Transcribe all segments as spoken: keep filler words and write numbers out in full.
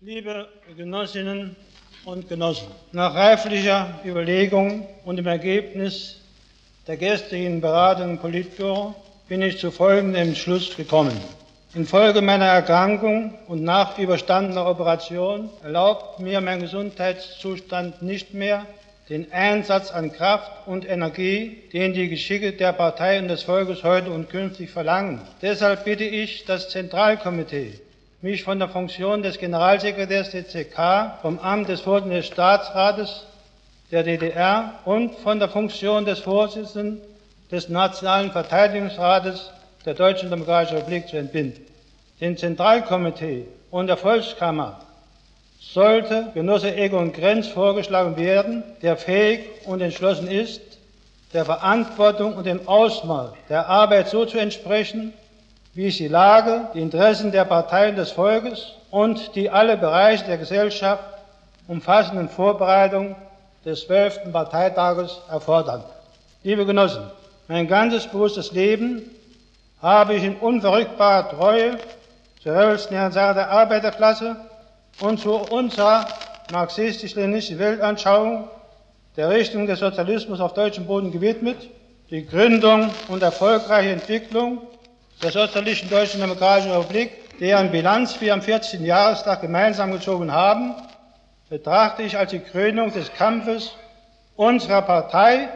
Liebe Genossinnen und Genossen, nach reiflicher Überlegung und dem Ergebnis der gestrigen Beratung im Politbüro bin ich zu folgendem Entschluss gekommen. Infolge meiner Erkrankung und nach überstandener Operation erlaubt mir mein Gesundheitszustand nicht mehr den Einsatz an Kraft und Energie, den die Geschicke der Partei und des Volkes heute und künftig verlangen. Deshalb bitte ich das Zentralkomitee, mich von der Funktion des Generalsekretärs der C K, vom Amt des Vorsitzenden des Staatsrates der D D R und von der Funktion des Vorsitzenden des Nationalen Verteidigungsrates der Deutschen Demokratischen Republik zu entbinden. Dem Zentralkomitee und der Volkskammer sollte Genosse Egon Krenz vorgeschlagen werden, der fähig und entschlossen ist, der Verantwortung und dem Ausmaß der Arbeit so zu entsprechen, wie es die Lage, die Interessen der Partei und des Volkes und die alle Bereiche der Gesellschaft umfassenden Vorbereitung des zwölften Parteitages erfordern. Liebe Genossen, mein ganzes bewusstes Leben habe ich in unverrückbarer Treue zur revolutionären Sache der Arbeiterklasse und zu unserer marxistisch-leninistischen Weltanschauung der Richtung des Sozialismus auf deutschem Boden gewidmet. Die Gründung und erfolgreiche Entwicklung der Sozialistischen Deutschen Demokratischen Republik, deren Bilanz wir am vierzehnten Jahrestag gemeinsam gezogen haben, betrachte ich als die Krönung des Kampfes unserer Partei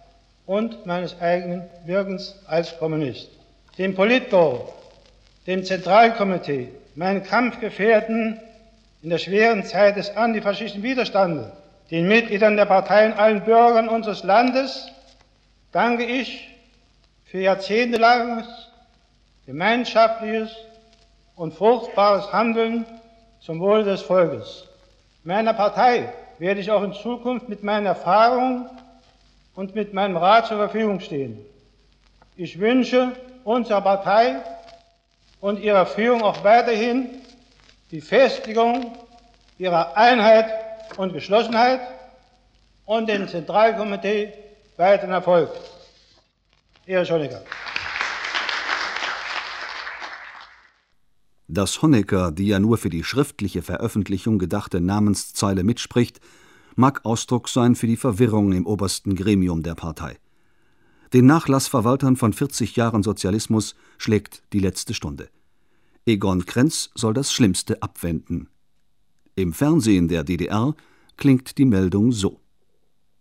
und meines eigenen Wirkens als Kommunist. Dem Politbüro, dem Zentralkomitee, meinen Kampfgefährten in der schweren Zeit des antifaschistischen Widerstandes, den Mitgliedern der Partei und allen Bürgern unseres Landes danke ich für jahrzehntelanges gemeinschaftliches und fruchtbares Handeln zum Wohle des Volkes. Meiner Partei werde ich auch in Zukunft mit meinen Erfahrungen und mit meinem Rat zur Verfügung stehen. Ich wünsche unserer Partei und ihrer Führung auch weiterhin die Festigung ihrer Einheit und Geschlossenheit und dem Zentralkomitee weiteren Erfolg. Erich Honecker. Dass Honecker die ja nur für die schriftliche Veröffentlichung gedachte Namenszeile mitspricht, mag Ausdruck sein für die Verwirrung im obersten Gremium der Partei. Den Nachlassverwaltern von vierzig Jahren Sozialismus schlägt die letzte Stunde. Egon Krenz soll das Schlimmste abwenden. Im Fernsehen der D D R klingt die Meldung so.